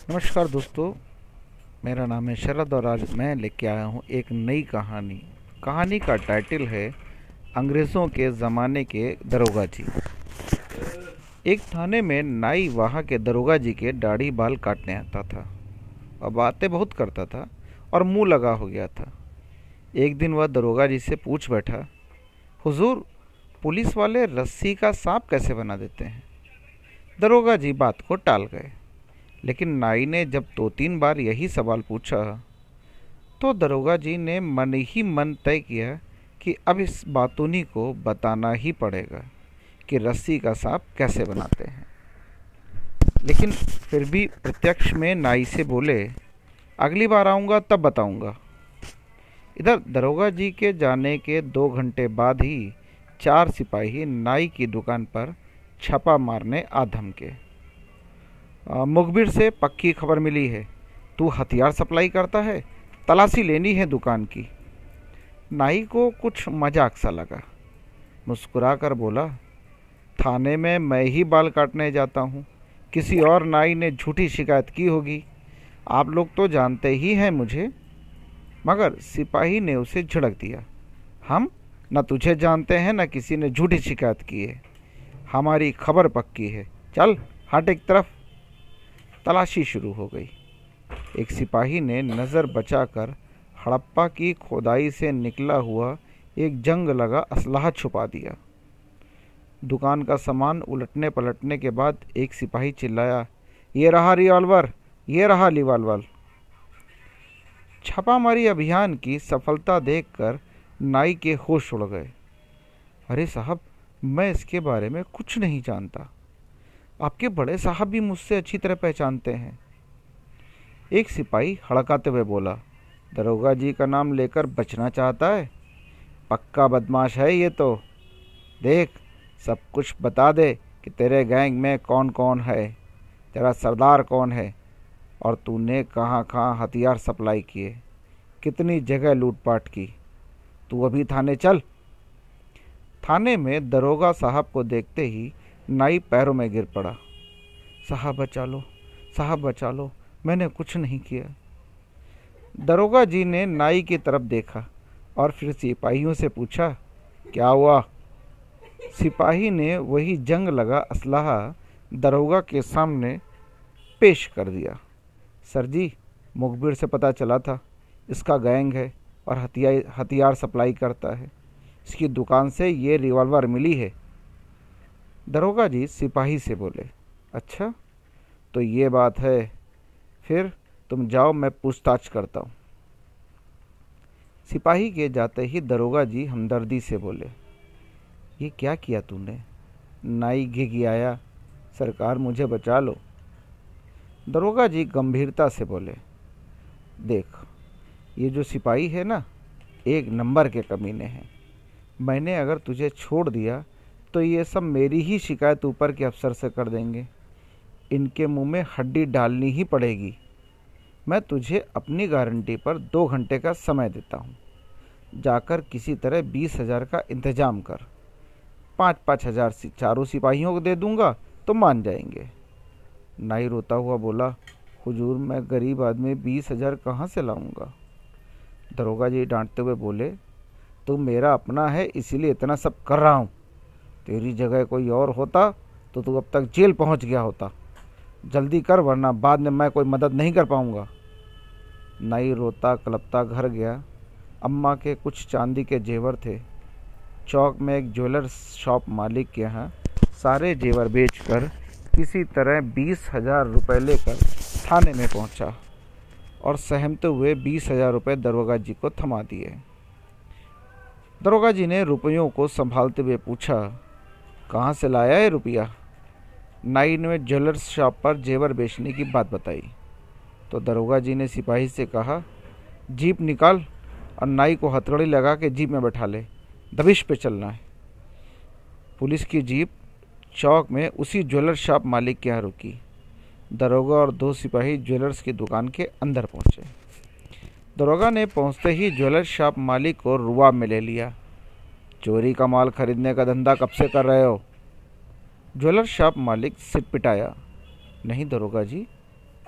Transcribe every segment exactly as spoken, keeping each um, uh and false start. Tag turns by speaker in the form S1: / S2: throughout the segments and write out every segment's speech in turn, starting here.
S1: नमस्कार दोस्तों। मेरा नाम है शरद और आज मैं लेके आया हूँ एक नई कहानी। कहानी का टाइटल है अंग्रेज़ों के ज़माने के दरोगा जी। एक थाने में नाई वहाँ के दरोगा जी के दाढ़ी बाल काटने आता था और बातें बहुत करता था और मुंह लगा हो गया था। एक दिन वह दरोगा जी से पूछ बैठा, हुजूर, पुलिस वाले रस्सी का सांप कैसे बना देते हैं? दरोगा जी बात को टाल गए, लेकिन नाई ने जब दो तीन बार यही सवाल पूछा तो दरोगा जी ने मन ही मन तय किया कि अब इस बातूनी को बताना ही पड़ेगा कि रस्सी का सांप कैसे बनाते हैं। लेकिन फिर भी प्रत्यक्ष में नाई से बोले, अगली बार आऊँगा तब बताऊँगा। इधर दरोगा जी के जाने के दो घंटे बाद ही चार सिपाही नाई की दुकान पर छापा मारने आ धमके। आ, मुखबिर से पक्की खबर मिली है, तू हथियार सप्लाई करता है, तलाशी लेनी है दुकान की। नाई को कुछ मजाक सा लगा, मुस्कुरा कर बोला, थाने में मैं ही बाल काटने जाता हूँ, किसी और नाई ने झूठी शिकायत की होगी। आप लोग तो जानते ही हैं मुझे। मगर सिपाही ने उसे झिड़क दिया, हम न तुझे जानते हैं न किसी ने झूठी शिकायत की है, हमारी खबर पक्की है, चल हट एक तरफ। तलाशी शुरू हो गई। एक सिपाही ने नज़र बचाकर हड़प्पा की खोदाई से निकला हुआ एक जंग लगा असलाह छुपा दिया। दुकान का सामान उलटने पलटने के बाद एक सिपाही चिल्लाया, ये रहा रिवॉल्वर, ये रहा रिवॉल्वर। छापामारी अभियान की सफलता देखकर नाई के होश उड़ गए। अरे साहब, मैं इसके बारे में कुछ नहीं जानता, आपके बड़े साहब भी मुझसे अच्छी तरह पहचानते हैं। एक सिपाही हड़काते हुए बोला, दरोगा जी का नाम लेकर बचना चाहता है, पक्का बदमाश है ये तो। देख, सब कुछ बता दे कि तेरे गैंग में कौन कौन है, तेरा सरदार कौन है और तूने कहाँ कहाँ हथियार सप्लाई किए, कितनी जगह लूटपाट की। तू अभी थाने चल। थाने में दरोगा साहब को देखते ही नाई पैरों में गिर पड़ा। साहब बचा लो, साहब बचा लो, मैंने कुछ नहीं किया। दरोगा जी ने नाई की तरफ देखा और फिर सिपाहियों से पूछा, क्या हुआ? सिपाही ने वही जंग लगा असलाहा दरोगा के सामने पेश कर दिया। सर जी, मुखबिर से पता चला था, इसका गैंग है और हथियार हथियार सप्लाई करता है, इसकी दुकान से ये रिवॉल्वर मिली है। दरोगा जी सिपाही से बोले, अच्छा तो ये बात है, फिर तुम जाओ, मैं पूछताछ करता हूँ। सिपाही के जाते ही दरोगा जी हमदर्दी से बोले, ये क्या किया तूने? नाई घिघियाया, सरकार मुझे बचा लो। दरोगा जी गंभीरता से बोले, देख, ये जो सिपाही है ना, एक नंबर के कमीने हैं। मैंने अगर तुझे छोड़ दिया तो ये सब मेरी ही शिकायत ऊपर के अफसर से कर देंगे, इनके मुंह में हड्डी डालनी ही पड़ेगी। मैं तुझे अपनी गारंटी पर दो घंटे का समय देता हूँ, जाकर किसी तरह बीस हजार का इंतजाम कर। पाँच पाँच हजार चारों सिपाहियों को दे दूंगा तो मान जाएंगे। नाई रोता हुआ बोला, हुजूर, मैं गरीब आदमी बीस हजार कहाँ से लाऊंगा? दरोगा जी डांटते हुए बोले, तू मेरा अपना है इसीलिए इतना सब कर रहा हूँ, तेरी जगह कोई और होता तो तू अब तक जेल पहुँच गया होता। जल्दी कर वरना बाद में मैं कोई मदद नहीं कर पाऊँगा। नाई रोता कलपता घर गया। अम्मा के कुछ चांदी के जेवर थे। चौक में एक ज्वेलर्स शॉप मालिक के यहाँ सारे जेवर बेचकर किसी तरह बीस हजार रुपये लेकर थाने में पहुँचा और सहमते हुए बीस हजार रुपये दरोगा जी को थमा दिए। दरोगा जी ने रुपयों को संभालते हुए पूछा, कहाँ से लाया है रुपया? नाई ने ज्वेलर्स शॉप पर जेवर बेचने की बात बताई तो दरोगा जी ने सिपाही से कहा, जीप निकाल और नाई को हथकड़ी लगा के जीप में बैठा ले, दबिश पे चलना है। पुलिस की जीप चौक में उसी ज्वेलर्स शॉप मालिक के यहाँ रुकी। दरोगा और दो सिपाही ज्वेलर्स की दुकान के अंदर पहुंचे। दरोगा ने पहुंचते ही ज्वेलर्स शॉप मालिक को रुआब में ले लिया। चोरी का माल खरीदने का धंधा कब से कर रहे हो? ज्वेलर शॉप मालिक सिट पिटाया, नहीं दरोगा जी,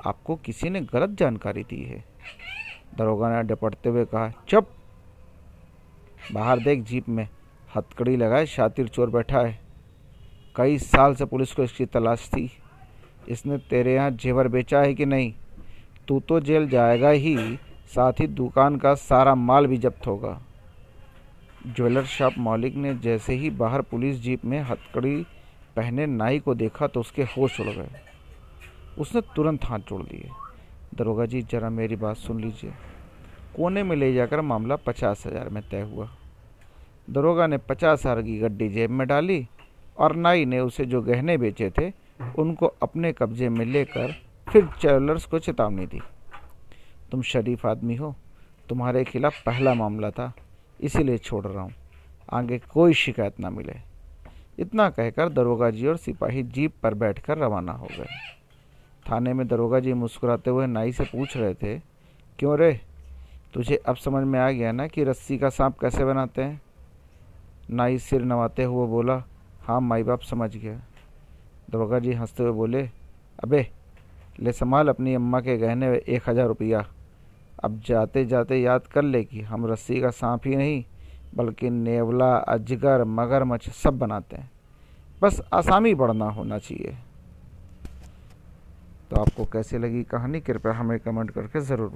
S1: आपको किसी ने गलत जानकारी दी है। दरोगा ने डपटते हुए कहा। चुप! बाहर देख, जीप में हथकड़ी लगाए शातिर चोर बैठा है। कई साल से पुलिस को इसकी तलाश थी। इसने तेरे यहाँ जेवर बेचा है कि नहीं? तू तो जेल जाएगा ही, साथ ही दुकान का सारा माल भी जब्त होगा। ज्वेलर शॉप मालिक ने जैसे ही बाहर पुलिस जीप में हथकड़ी पहने नाई को देखा तो उसके होश उड़ गए। उसने तुरंत हाथ जोड़ लिए। दरोगा जी, जरा मेरी बात सुन लीजिए। कोने में ले जाकर मामला पचास हजार में तय हुआ। दरोगा ने पचास हजार की गड्डी जेब में डाली और नाई ने उसे जो गहने बेचे थे उनको अपने कब्जे में लेकर फिर ज्वेलर्स को चेतावनी दी। तुम शरीफ आदमी हो, तुम्हारे खिलाफ पहला मामला था, इसीलिए छोड़ रहा हूँ। आगे कोई शिकायत ना मिले। इतना कहकर दरोगा जी और सिपाही जीप पर बैठकर रवाना हो गए। थाने में दरोगा जी मुस्कुराते हुए नाई से पूछ रहे थे, क्यों रे, तुझे अब समझ में आ गया ना कि रस्सी का सांप कैसे बनाते हैं? नाई सिर नवाते हुए बोला, हाँ माई बाप, समझ गया। दरोगा जी हंसते हुए बोले, अबे ले संभाल अपनी अम्मा के गहने एक हज़ार रुपया। अब जाते जाते याद कर ले कि हम रस्सी का सांप ही नहीं बल्कि नेवला, अजगर, मगरमच्छ सब बनाते हैं। बस आसामी पढ़ना होना चाहिए। तो आपको कैसी लगी कहानी, कृपया हमें कमेंट करके ज़रूर